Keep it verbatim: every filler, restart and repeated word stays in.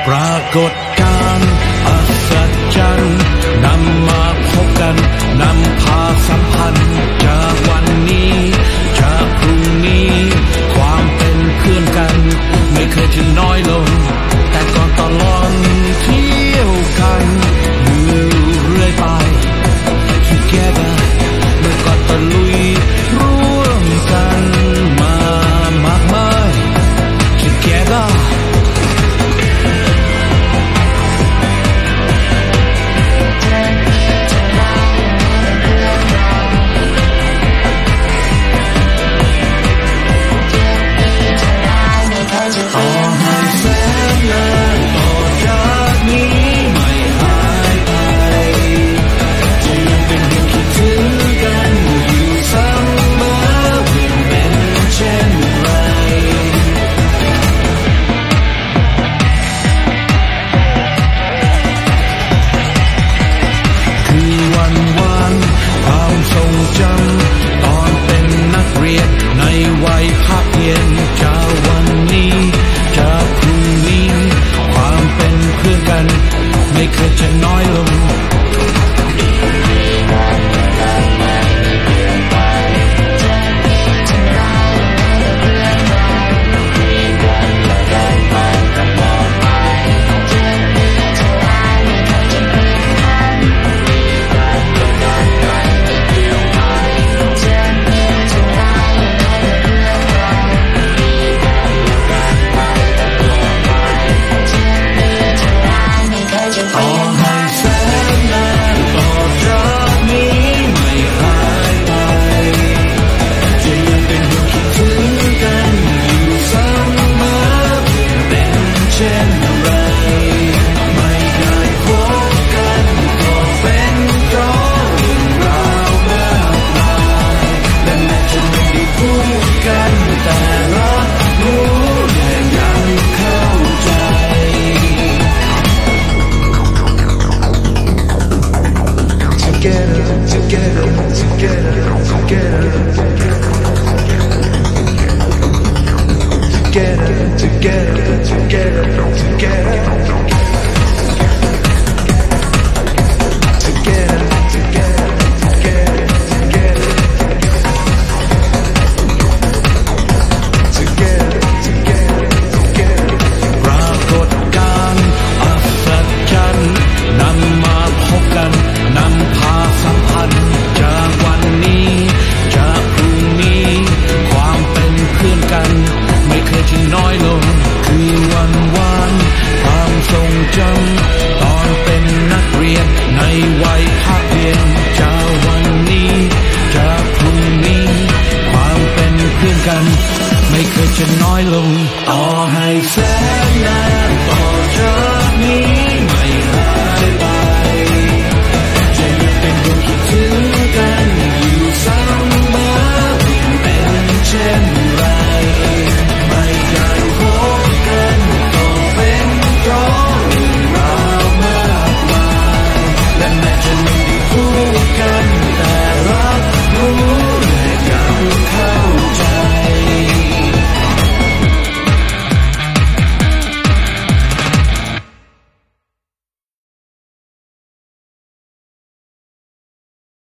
ปรากฏการณ์อัศจรรย์นำมาพบกันนำพาสัมพันธ์จากวันนี้จากพรุ่งนี้ความเป็นเพื่อนกันไม่เคยจะน้อยลงแต่ก่อนตลอดเที่ยวกันอยู่เรื่อยไป Together เมื่อก่อนตะลุยร่วมกันมามากมาย Togetherไม่เคยจะน้อยลงไม่เคยจะน้อยลงต่อให้แสน